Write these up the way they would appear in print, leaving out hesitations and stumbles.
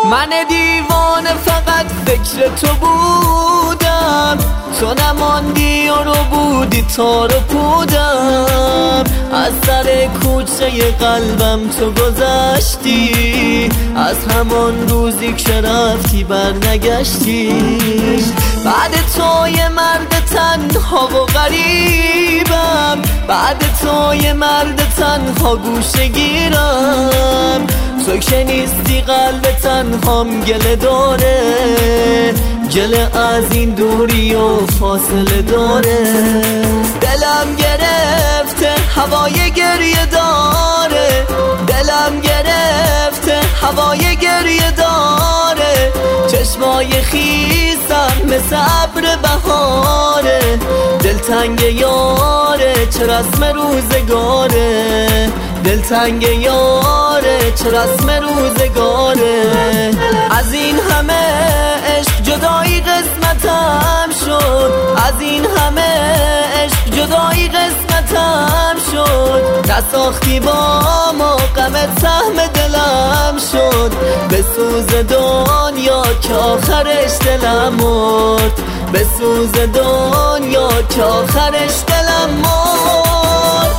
من دیوانه فقط فکر تو بودم، تو نماندی و رو بودی تار و پودم. از سر کوچه قلبم تو گذشتی، از همان روزی که رفتی بر نگشتی. بعد تو یه مرد تنها و غریبم، بعد تو یه مرد تنها گوشه گیرم. تو که نیستی قلب تنهام گله داره، گله از این دوری و فاصله داره. دلم گرفته هوای گریه داره، دلم گرفته هوای گریه داره. چشمای خیسم مثل ابر بهاره، دلتنگ یاره چه رسم روزگاره. دلتنگ یاره چه رسم روزگاره. از این همه عشق جدایی قسمتم شد، از این همه عشق جدایی قسمتم شد. نساختی با ما غمت سهم دلم شد، به سوز دنیا که آخرش دلم مرد، به سوز دنیا که آخرش دلم مرد.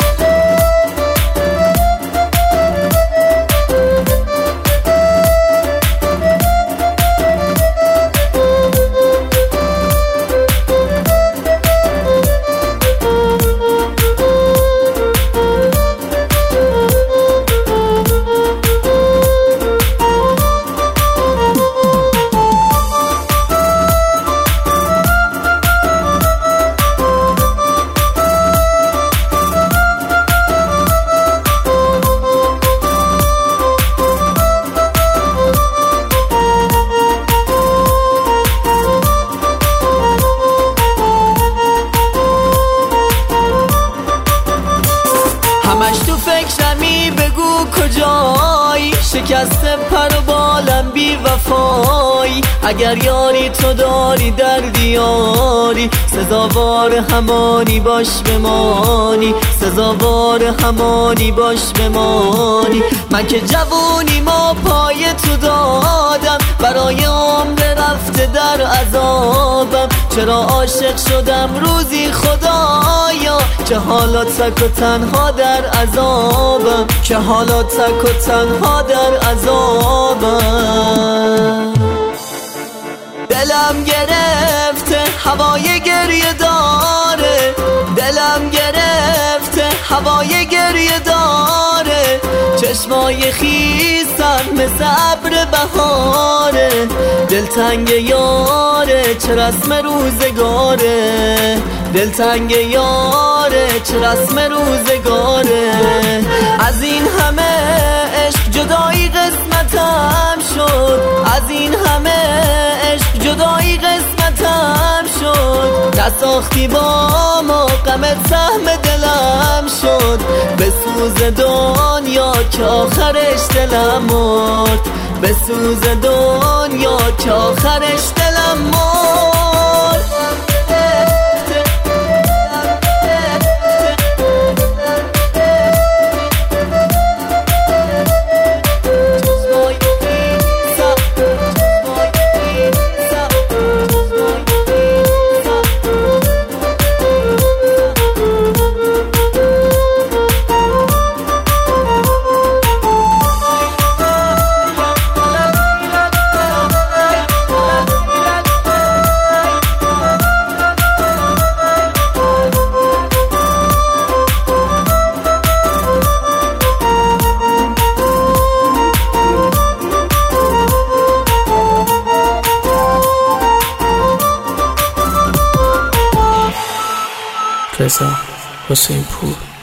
همش تو فکرمی بگو کجایی، شکسته پر و بالم بی وفایی. اگر یاری تو داری در دیاری، سزاوار همانی باش بمانی، سزاوار همانی باش بمانی. من که جوونی ما پای تو دادم، برای عمر رفته در عذابم. چرا عاشق شدم روزی خدایا، که حالا تک و تنها در عذابم، که حالا تک و تنها در عذابم. دلم گرفته هوای گریه داره، دلم گرفته هوای گریه داره. چشمای خیسم مثل ابر بهاره، دلتنگ یاره چه رسم روزگاره. دلتنگ یاره چه رسم روزگاره. از این همه عشق جدایی قسمتم شد، از این همه عشق جدایی قسمتم شد. نساختی با ما غمت سهم دلم شد، به سوز دنیا که آخرش دلم مرد، به سوز دنیا که آخرش دلم مرد. رضا حسین پور.